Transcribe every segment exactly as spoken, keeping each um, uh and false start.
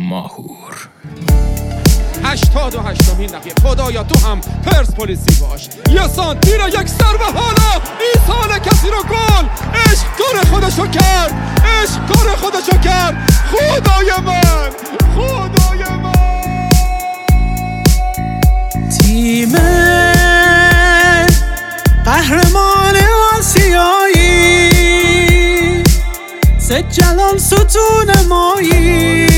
ماهور. هشتاد و هشتمین دقیقه خدایا تو هم پرسپولیسی باش. یه سانتی را یک سر به حالا این سال کسی رو گل. عشق کار خودشو کرد، عشق کار خودشو کرد. خدای من، خدای من. تیم قهرمان آسیایی، سه جلال ستون مایی،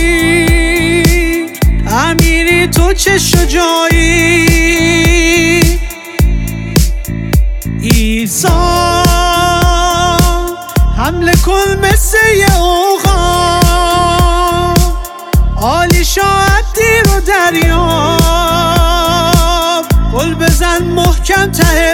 امیری تو چه شجاعی. ایسا حمله کن مثل یه اوغا، عالی شاید دیر و دریاب، گل بزن محکم ته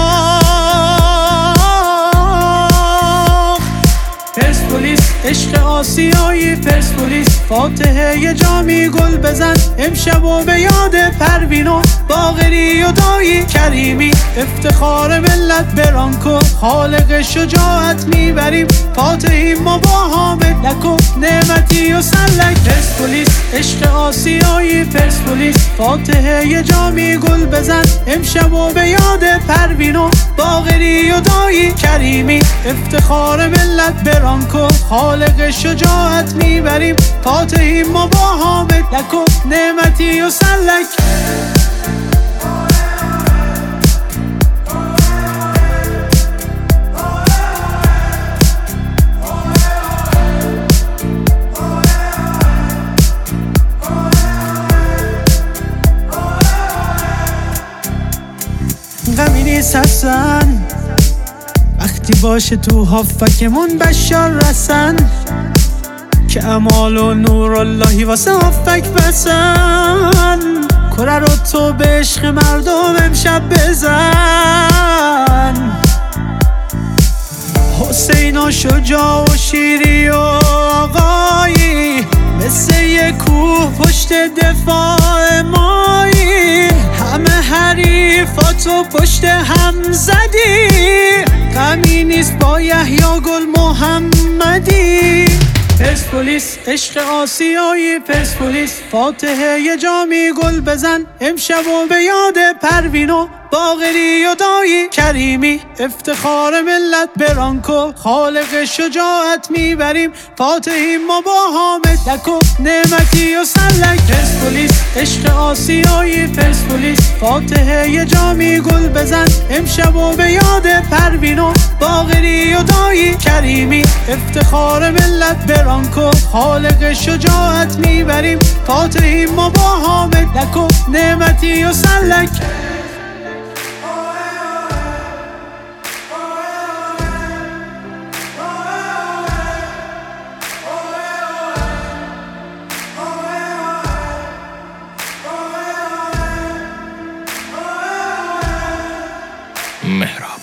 تاق. پرسپولیس عشق آسیایی، پرسپولیس فاتحه یه جامی گل بزن امشب و به یاد پروین و باقری و دایی کریمی. افتخار ملت برانکو، خالق شجاعت میبریم، فاتحیم ما با حامد لکو نعمتی و سلک. پرسپولیس عشق آسیایی، پرسپولیس فاتحه یه جامی گل بزن امشب و به یاد پروین و باقری و دایی کریمی. افتخار ملت برانکو، خالق شجاعت میبریم، فاتحیم ما با حامد لکو نعمتی و سلک. غمی نیست حسن وقتی باشه تو هافکمون بشار رسن، که امال و نور اللهی واسه هافک بسن. کره رو تو به عشق مردم امشب بزن. حسین و شجاع و شیری و آقایی، مثل یه کوه پشت دفاع مایی. همه حریفاتو پشت هم زدی، غمی نیست با یحیی گل محمدی. پرسپولیس عشق آسیایی، پرسپولیس فاتحه یه جامی گل بزن امشب و به یاد پروین و باقری و دایی کریمی. افتخار ملت برانکو، خالق شجاعت میبریم، فاتحیم ما با حامد لکو نعمتی و سلک. پرسپولیس عشق آسیایی، پرسپولیس فاتحه یه جامی گل بزن امشب و به یاد پروین و باقری و دایی کریمی. افتخار ملت برانکو، خالق شجاعت میبریم، فاتحیم ما با حامد لکو نعمتی و سلک. مهران.